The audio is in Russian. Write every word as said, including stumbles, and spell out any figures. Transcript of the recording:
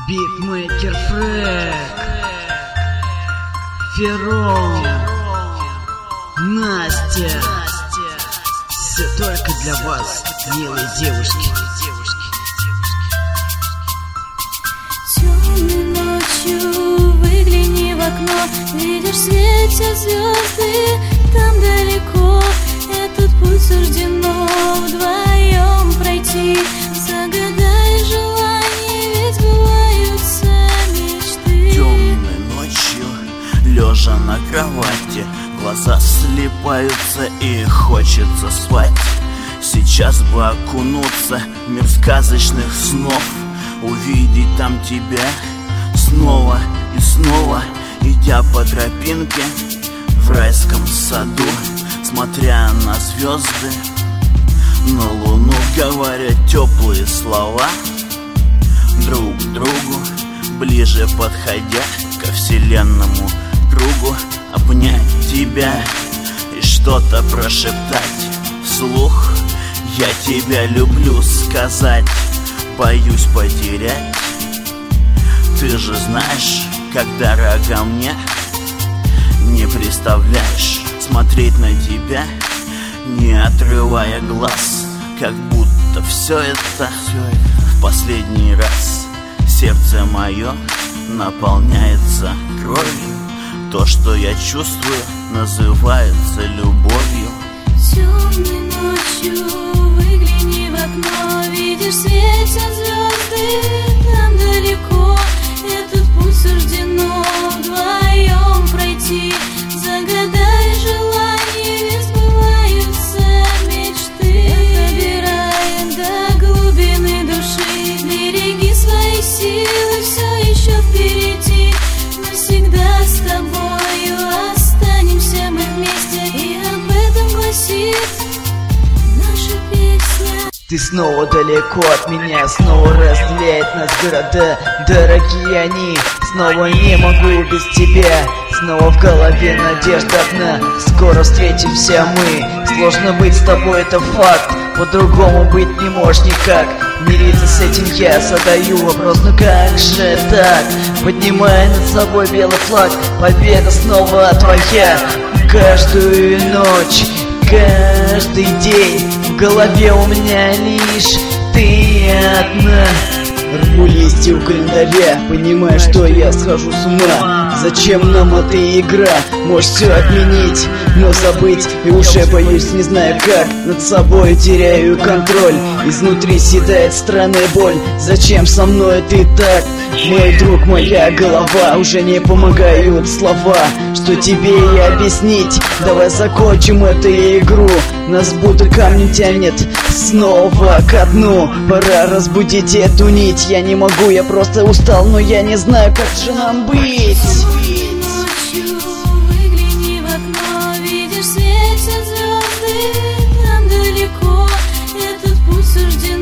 Битмейкер Фрэк, Ферон, Настя. Все только для вас, милые девушки. Темной ночью выгляни в окно, видишь, светят звезды там далеко. Этот путь суждено вдвоем пройти. Загадай желание, ведь бываются мечты. Темной ночью, лежа на кровати, глаза слипаются и хочется спать. Сейчас бы окунуться в мир сказочных снов, увидеть там тебя снова и снова, идя по тропинке в райском саду, смотря на звезды, на луну, говоря теплые слова друг к другу, ближе подходя ко вселенному кругу, обнять тебя и что-то прошептать вслух. Я тебя люблю сказать, боюсь потерять. Ты же знаешь, как дорога мне. Не представляешь, смотреть на тебя, не отрывая глаз, как будто все это в последний раз. Сердце мое наполняется кровью. То, что я чувствую, называется любовью. Темной ночью выгляни в окно, видишь, светят звезды там далеко. Этот путь суждено вдвоем пройти. Загадай желание, ведь сбываются мечты. Добирая до глубины души, береги свои силы, все еще впереди. Навсегда с тобою останемся мы вместе, и об этом гласит наша песня. Ты снова далеко от меня, снова разделяет нас города. Дорогие они, снова не могу без тебя. Снова в голове надежда одна, скоро встретимся мы. Сложно быть с тобой, это факт, по-другому быть не можешь никак. Мириться с этим я задаю вопрос, ну как же так? Поднимая над собой белый флаг, победа снова твоя. Каждую ночь, каждый день в голове у меня лишь ты одна. Рву листья у календаря, понимая, что я схожу с ума. Зачем нам эта игра? Можешь все отменить, но забыть и уже боюсь, не знаю как. Над собой теряю контроль, изнутри седает странная боль. Зачем со мной ты так? Мой друг, моя голова, уже не помогают слова. Что тебе и объяснить? Давай закончим эту игру. Нас будто камнем тянет снова ко дну. Пора разбудить эту нить. Я не могу, я просто устал, но я не знаю, как же нам быть. Ночью выгляни в окно, видишь, светят звезды там далеко. Этот путь сужден